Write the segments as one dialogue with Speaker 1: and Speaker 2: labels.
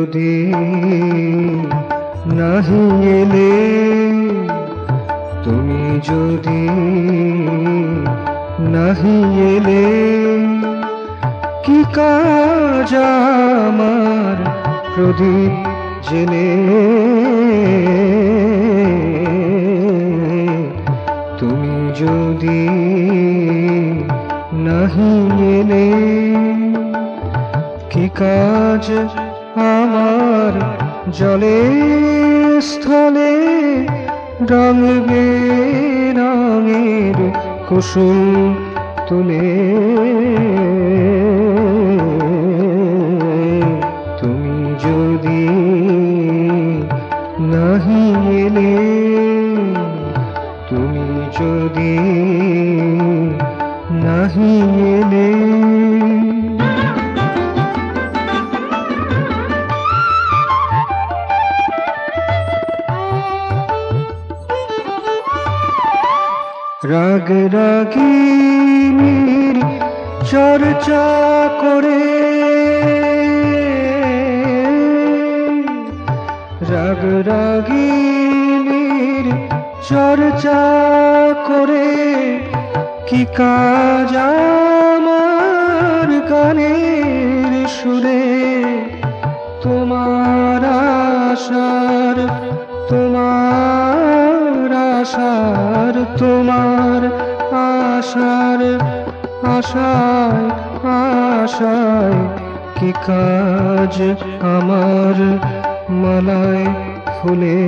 Speaker 1: যদি নাহি এলে, তুমি যদি নাহি এলে, কি কাজ আমার প্রদীপ জেলে। তুমি যদি নাহি এলে, কি কাজ আমার জলে স্থলে রং বেরঙের কুসুম তুলে। তুমি যদি নাহি এলে, তুমি যদি নাহি এলে। রাগ রাগিনীর চর্চা করে, রাগ রাগিনীর চর্চা করে, কি কাজ আমার গানের সুরে। তোমার আশার, তোমার আশার, তোমার আশার আশায় আশায়, কি কাজ আমার মালায় ফুলে।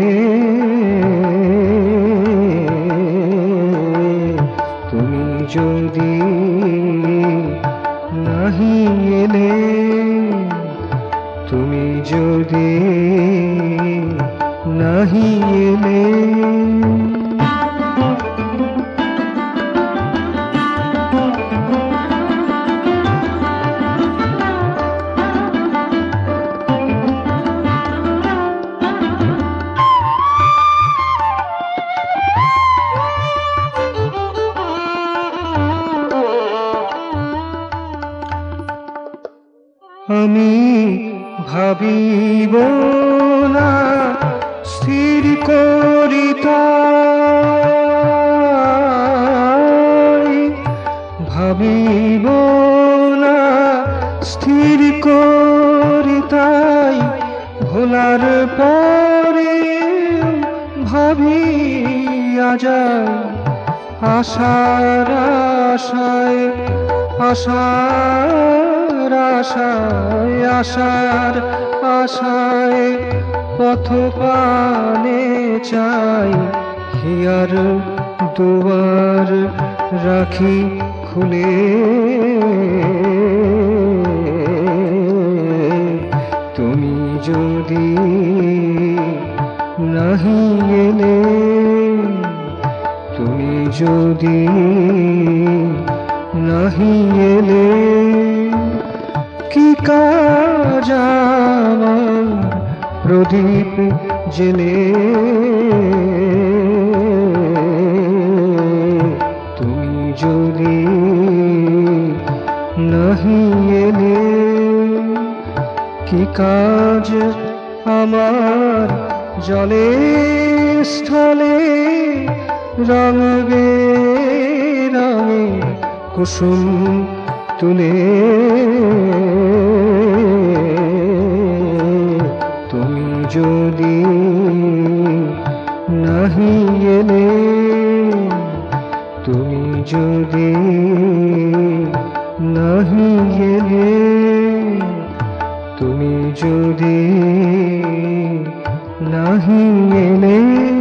Speaker 1: তুমি যদি নাহি এলে, তুমি যদি নাহি এলে। আমি ভাবিব না স্থির করিতাই, ভাবিব না স্থির করিতাই, ভোলার পরে ভাবিয়া যায়। আশার আশায় আশার আশায় আশার আশায়, পথ পানে চাই। হিয়ার দুয়ার রাখি খুলে, তুমি যদি নাহি এলে, তুমি যদি নাহি এলে, কি কাজ আমার প্রদীপ জেলে। তুমি যদি নাহি এলে, কি কাজ আমার জলে স্থলে রং বেরঙের কুসুম তুলে। তুমি যদি নাহি এলে, তুমি যদি নাহি এলে, তুমি যদি নাহি এলে।